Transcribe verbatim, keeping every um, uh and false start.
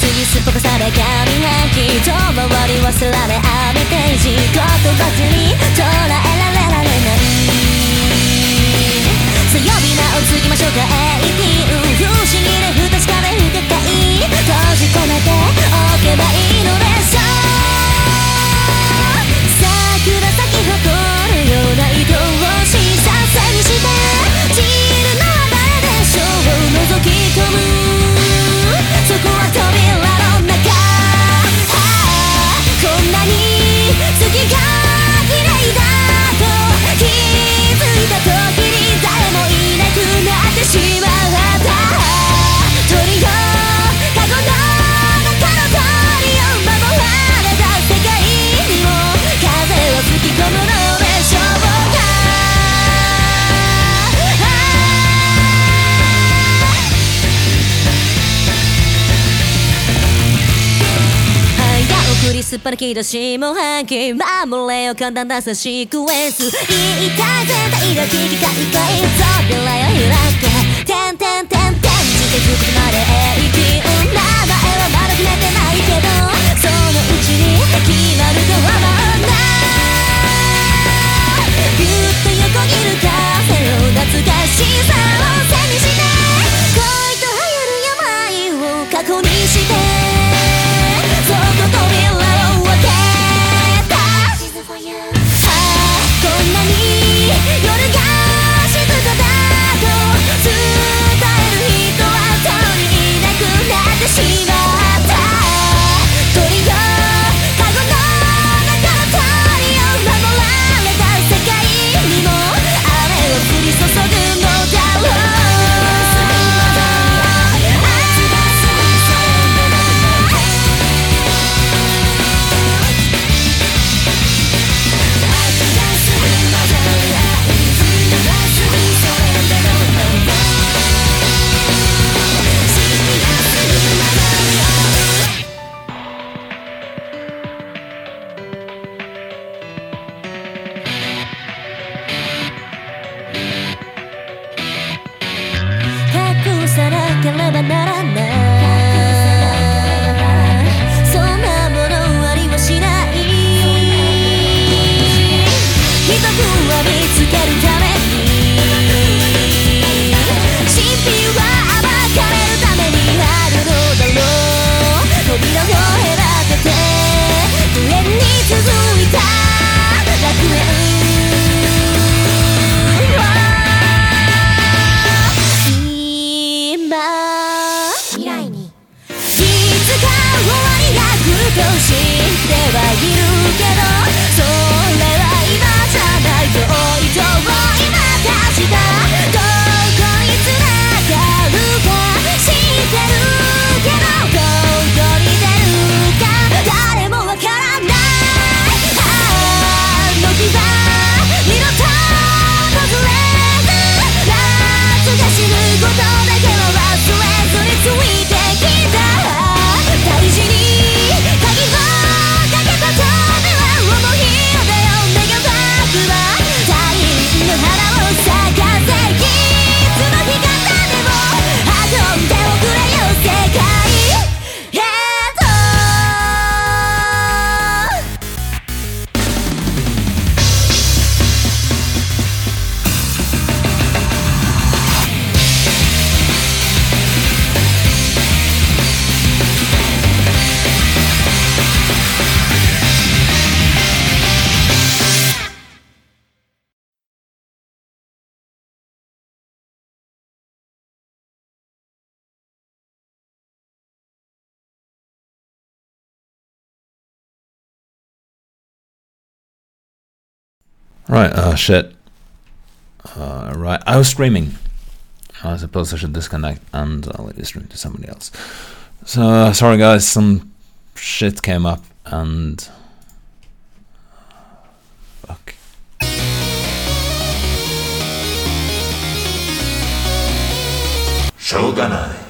ぎすっぽかされ紙半期遠回り忘れられあるページ言葉に捉えられられないさあ呼び名を継ぎましょうか エーティー 不思議で不確かで不可解閉じ込めておけばいいのでしょう桜咲き誇るような愛おしさ背にして散るのは誰でしょう覗き込むそこは扉の中こんなに月が綺麗だと気づいた時に誰もいなくなってしまった鳥よカゴの中の鳥を守られた世界にも風を吹き込むのでしょうか送りすっぱ抜き出しも半期守れよ簡単なさシークエンス言いたい全体が聞きかいかい扉を開けてんてんてんてんして吹くまで永久名前はまだ決めてないけどそのうちに決まると思うなぐっと横切る風の懐かしさを背にして恋と流行る病を過去にしてそっと扉を開けたこんなに夜が静かだと伝える人は遠にいなくなってしまった鳥よカゴの中の鳥を守られた世界にも雨を降り注ぐのだろう隠さなければならないそんなものありはしない一つは見つけるために神秘は暴かれるためにあるのだろう扉を隔てて無縁に続いた楽園未来にいつか終わりが来ると知ってはいるけどそれは今じゃない遠い遠いまた明日どこに繋がるか知ってるけどどこに出るか誰もわからないあの日は二度と訪れず夏が死ぬことだけは忘れずについてきた大事に鍵をかけた扉をもう開けよ願わくば大輪の花を咲かせいつの日かでも運んでおくれよ世界へと Right, uh, shit. Uh, right, I was streaming. I suppose I should disconnect and I'll let you stream to somebody else. So, uh, sorry guys, some shit came up and... Fuck. しょうがない。